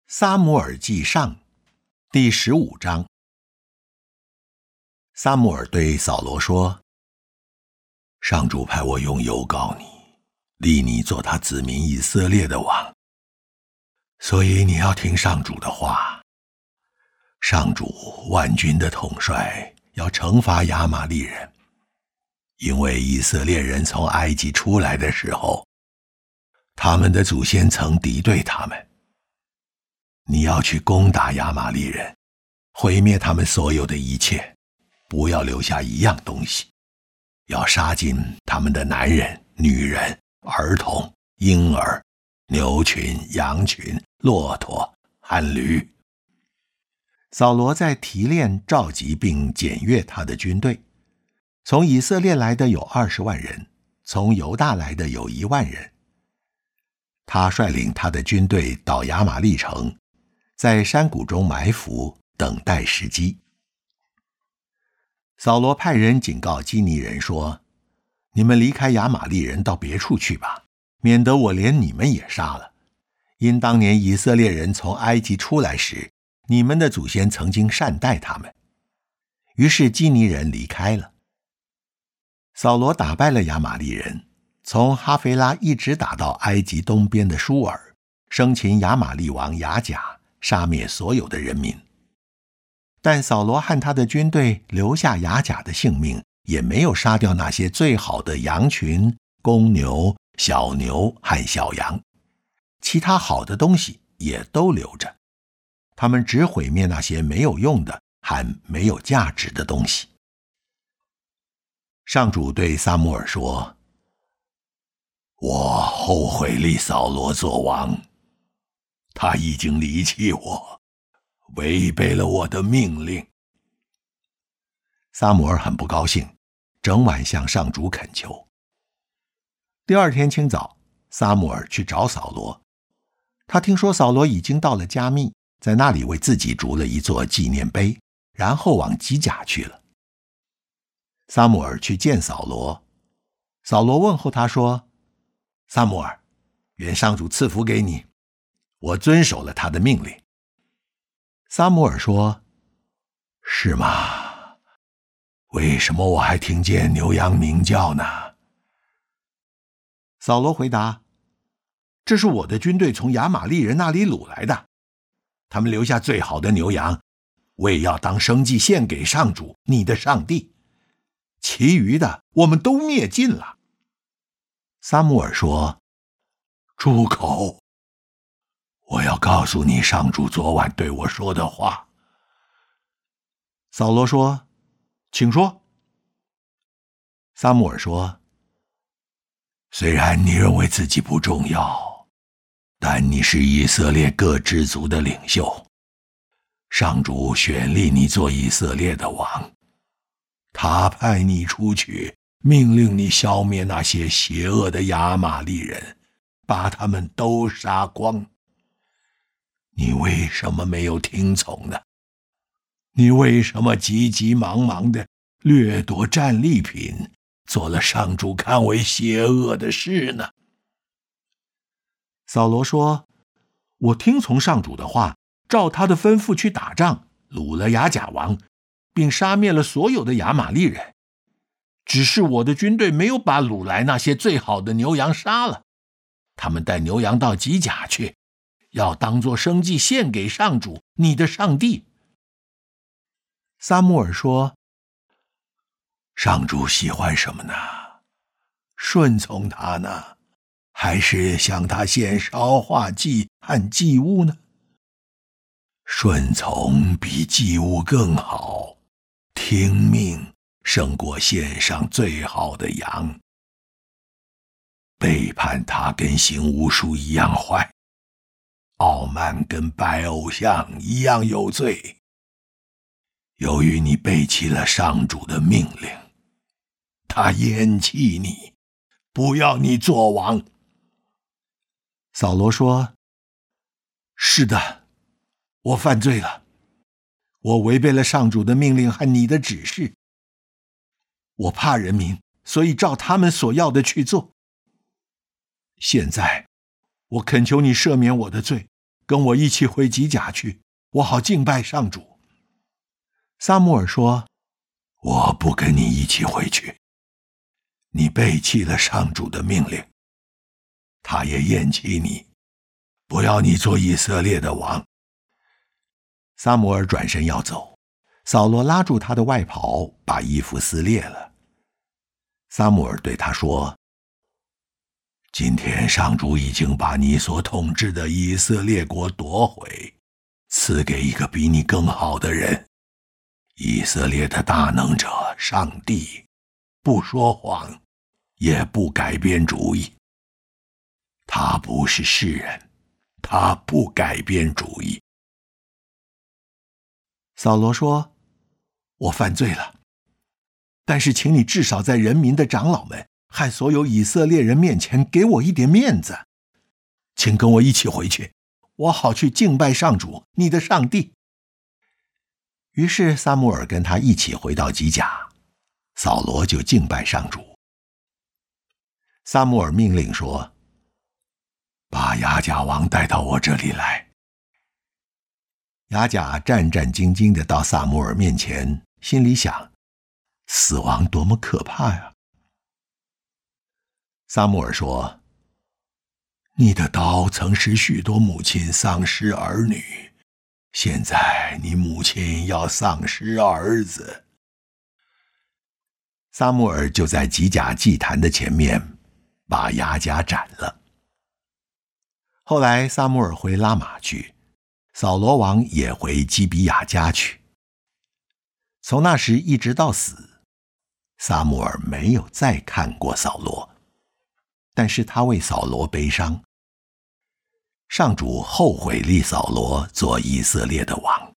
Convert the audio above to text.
撒母耳记上第15章。撒母耳对扫罗说：上主派我用油膏你，立你做他子民以色列的王，所以你要听上主的话。上主万军的统帅要惩罚亚玛力人，因为以色列人从埃及出来的时候，他们的祖先曾敌对他们。你要去攻打亚玛力人，毁灭他们所有的一切，不要留下一样东西，要杀尽他们的男人、女人、儿童、婴儿、牛群、羊群、骆驼和驴。扫罗在提炼召集并检阅他的军队，从以色列来的有20万人，从犹大来的有1万人。他率领他的军队到亚玛力城，在山谷中埋伏，等待时机。扫罗派人警告基尼人说：你们离开亚玛力人到别处去吧，免得我连你们也杀了。因当年以色列人从埃及出来时，你们的祖先曾经善待他们。于是基尼人离开了。扫罗打败了亚玛力人，从哈菲拉一直打到埃及东边的舒尔，生擒亚玛力王亚甲，杀灭所有的人民。但扫罗和他的军队留下亚甲的性命，也没有杀掉那些最好的羊群、公牛、小牛和小羊，其他好的东西也都留着。他们只毁灭那些没有用的和没有价值的东西。上主对撒母耳说：我后悔立扫罗做王，他已经离弃我，违背了我的命令。撒母耳很不高兴，整晚向上主恳求。第二天清早，撒母耳去找扫罗，他听说扫罗已经到了加密，在那里为自己筑了一座纪念碑，然后往基甲去了。撒母耳去见扫罗，扫罗问候他说：撒母耳，愿上主赐福给你，我遵守了他的命令。撒母耳说：是吗？为什么我还听见牛羊鸣叫呢？扫罗回答：这是我的军队从亚玛力人那里掳来的，他们留下最好的牛羊，为要当生祭献给上主你的上帝，其余的我们都灭尽了。撒母耳说：住口！我要告诉你上主昨晚对我说的话。扫罗说：请说。撒母耳说：虽然你认为自己不重要，但你是以色列各支族的领袖，上主选立你做以色列的王，他派你出去，命令你消灭那些邪恶的亚玛力人，把他们都杀光。你为什么没有听从呢？你为什么急急忙忙地掠夺战利品，做了上主看为邪恶的事呢？扫罗说：我听从上主的话，照他的吩咐去打仗，掳了亚甲王，并杀灭了所有的亚玛力人。只是我的军队没有把掳来那些最好的牛羊杀了，他们带牛羊到基甲去，要当作生祭献给上主你的上帝。撒母耳说：上主喜欢什么呢？顺从他呢，还是向他献烧化祭和祭物呢？顺从比祭物更好，听命胜过献上最好的羊。背叛他跟行巫术一样坏，傲慢跟拜偶像一样有罪。由于你背弃了上主的命令，他厌弃你，不要你做王。扫罗说：是的，我犯罪了，我违背了上主的命令和你的指示。我怕人民，所以照他们所要的去做。现在我恳求你赦免我的罪， 跟我一起回吉甲去，我好敬拜上主。”撒母耳说：“我不跟你一起回去，你背弃了上主的命令，他也厌弃你，不要你做以色列的王。”撒母耳转身要走，扫罗拉住他的外袍，把衣服撕裂了。撒母耳对他说：“今天上主已经把你所统治的以色列国夺回，赐给一个比你更好的人。以色列的大能者上帝不说谎，也不改变主意。他不是世人，他不改变主意。”扫罗说：“我犯罪了，但是请你至少在人民的长老们和所有以色列人面前给我一点面子，请跟我一起回去，我好去敬拜上主你的上帝。”于是撒母耳跟他一起回到吉甲，扫罗就敬拜上主。撒母耳命令说：“把亚甲王带到我这里来。”亚甲战战兢兢地到撒母耳面前，心里想：死亡多么可怕呀！撒母耳说：“你的刀曾使许多母亲丧失儿女，现在你母亲要丧失儿子。”撒母耳就在吉甲祭坛的前面把亚甲斩了。后来撒母耳回拉玛去，扫罗王也回基比亚家去。从那时一直到死，撒母耳没有再看过扫罗，但是他为扫罗悲伤。上主后悔立扫罗做以色列的王。